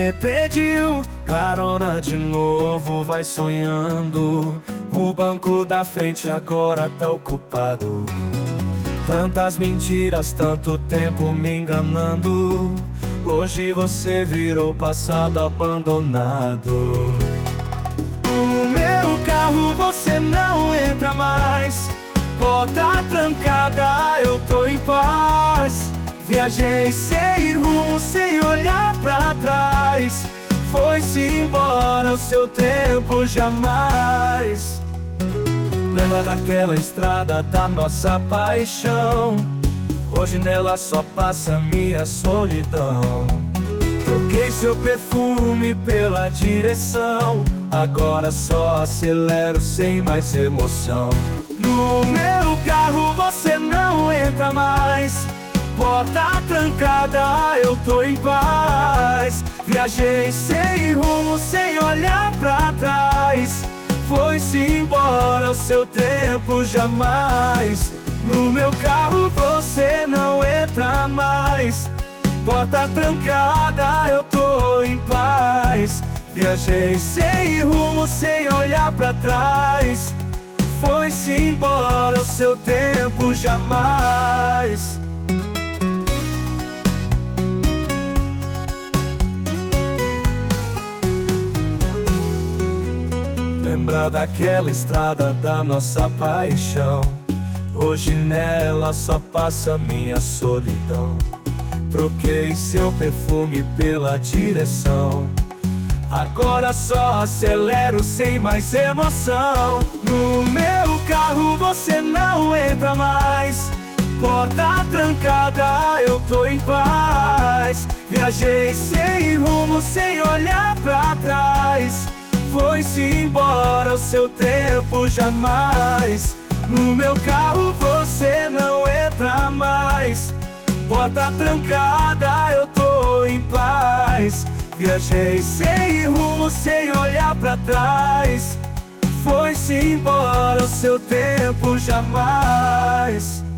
me pediu carona de novo, vai sonhando. O banco da frente agora tá ocupado. Tantas mentiras, tanto tempo me enganando. Hoje você virou passado abandonado. No meu carro você não entra mais. Porta trancada, eu tô em paz. Viajei sem rumo, sem olhar pra trás. Foi-se embora o seu tempo jamais. Lembra daquela estrada da nossa paixão? Hoje nela só passa minha solidão. Troquei seu perfume pela direção. Agora só acelero sem mais emoção. No meu carro você não entra mais. Porta trancada, eu tô em paz. Viajei sem rumo, sem olhar pra trás. Foi-se embora o seu tempo jamais. No meu carro você não entra mais. Porta trancada, eu tô em paz. Viajei sem rumo, sem olhar pra trás. Foi-se embora o seu tempo jamais. Lembra daquela estrada da nossa paixão? Hoje nela só passa minha solidão. Troquei seu perfume pela direção. Agora só acelero sem mais emoção. No meu carro você não entra mais. Porta trancada, eu tô em paz. Viajei sem rumo, sem olhar pra trás. Foi-se embora o seu tempo jamais. No meu carro você não entra mais. Porta trancada, eu tô em paz. Viajei sem rumo, sem olhar pra trás. Foi-se embora o seu tempo jamais.